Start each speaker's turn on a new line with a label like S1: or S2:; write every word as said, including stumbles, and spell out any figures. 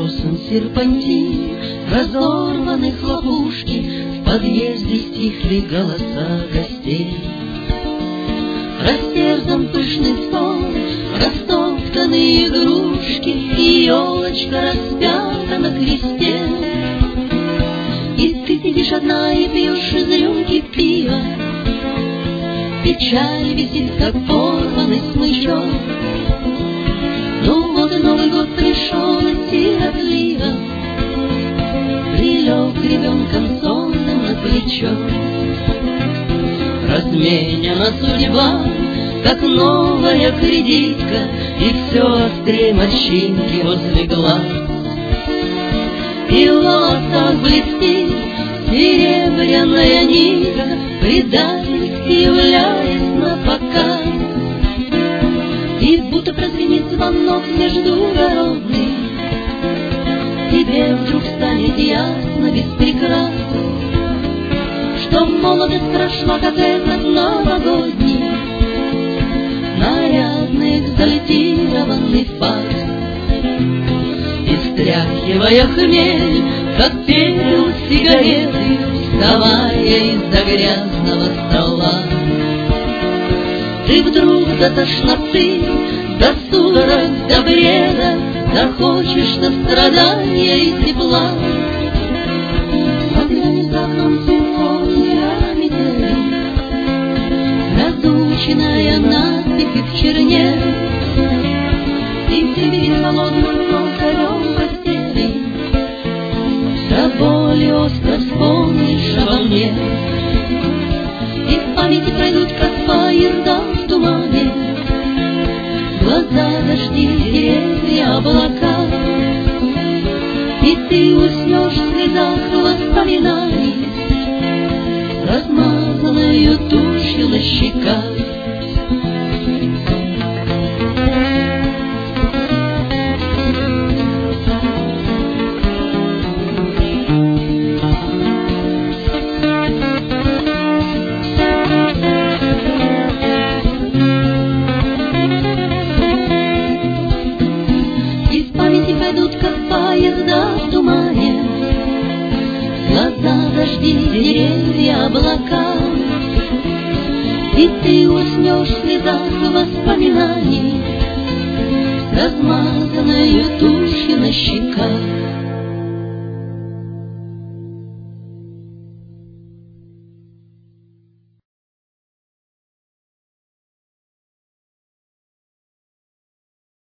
S1: разбросан серпантин, разорваны хлопушки, в подъезде стихли голоса гостей. Растерзан пышный стол, растоптанные игрушки, и елочка распята на кресте. И ты сидишь одна и пьешь из рюмки пива, печаль висит, как порванный смычок. Ну вот и Новый год пришел, и сиротливо прилег ребенком сонным на плечо. Разменена судьба, как новая кредитка, и все острее морщинки возле глаз. И в волосах блестит серебряная нитка, предательски являясь на показ. И будто прозвенит звонок междугородный, тебе вдруг станет ясно без прикрас, что молодость прошла, как этот новогодний нарядный экзальтированный фарс. И стряхивая хмель, как пепел сигареты, вставая из-за грязного стола, ты вдруг до тошноты, до судорог, до бреда захочешь до страдания и тепла. Заглянет за окном симфония метели, разученная насыпь в черне, и ты видишь холодным ноздорем постели, до боли остро вспомнишь обо мне. И в памяти пройдут, как поезда в тумане, глаза, дожди, деревья, облака, и ты уснешь в слезах воспоминаний, размазанную тушью на щеках. Глаза, дожди, деревья, облака, и ты уснешь в слезах воспоминаний, размазанную тушью на щеках.